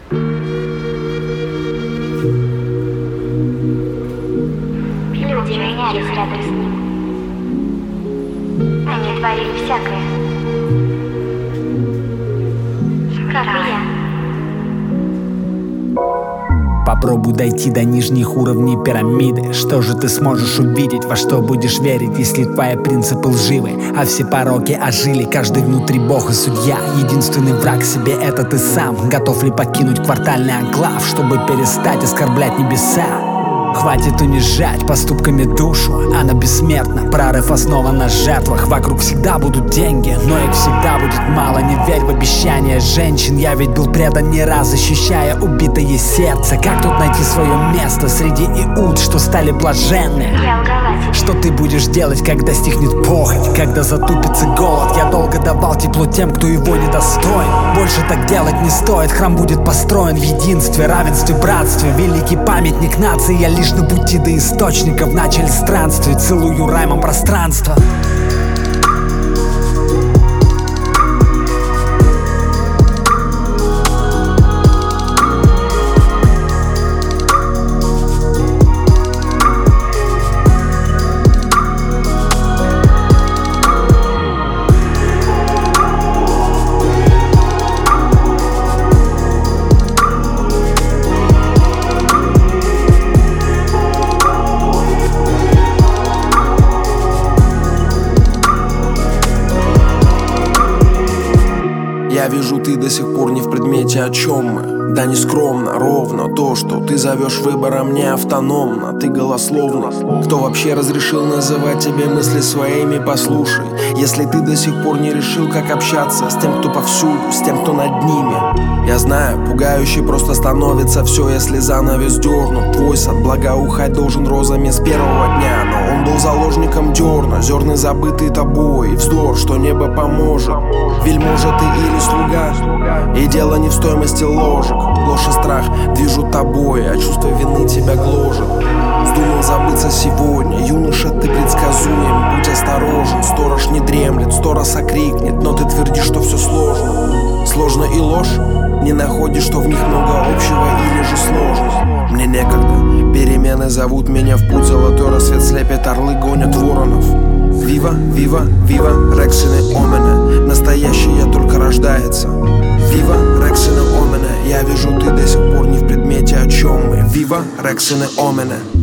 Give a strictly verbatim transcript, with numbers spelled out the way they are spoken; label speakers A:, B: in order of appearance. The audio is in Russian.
A: Люди менялись рядом с ним. Они творили всякое. Как и я.
B: Попробуй дойти до нижних уровней пирамиды. Что же ты сможешь увидеть, во что будешь верить, если твои принципы лживы, а все пороки ожили? Каждый внутри бог и судья. Единственный враг себе — это ты сам. Готов ли покинуть квартальный анклав, чтобы перестать оскорблять небеса? Хватит унижать поступками душу, она бессмертна. Прорыв основан на жертвах. Вокруг всегда будут деньги, но их всегда будет мало. Не верь в обещания женщин. Я ведь был предан не раз, ощущая убитое сердце. Как тут найти свое место среди иуд, что стали блаженны? Что ты будешь делать, когда стихнет похоть, когда затупится голод? Я долго давал тепло тем, кто его не достоин. Больше так делать не стоит. Храм будет построен в единстве, равенстве, братстве. Великий памятник нации. Я лишь на пути до источника, в начале странствия. Целую раймом пространство.
C: Я вижу, ты до сих пор не в предмете, о чем мы. Да не скромно, ровно то, что ты зовешь выбором, не автономно. Ты голословный. Кто вообще разрешил называть тебе мысли своими? Послушай, если ты до сих пор не решил, как общаться с тем, кто повсюду, с тем, кто над ними. Я знаю, пугающе просто становится все, если занавес дернут. Твой сад благоухать должен розами с первого дня, но он был заложником дерна, зерны забытые тобой, и вздор, что небо поможет. Вельможа ты или слуга, и дело не в стоимости ложек. Ложь и страх движут тобой, а чувство вины тебя гложет. Вздумал забыться сегодня, юноша, ты предсказуем. Будь осторожен, сторож не дремлет, сто раз окрикнет, но ты твердишь, что все сложно. Сложно и ложь, не находишь, что в них много общего, или же сложно. Мне некогда, перемены зовут меня в путь, золотой рассвет слепит, орлы гонят воронов. Вива, вива, вива, рексины омене, настоящее только рождается. Вива, рексины омене, я вижу, ты до сих пор не в предмете, о чем мы. Вива, рексины омене.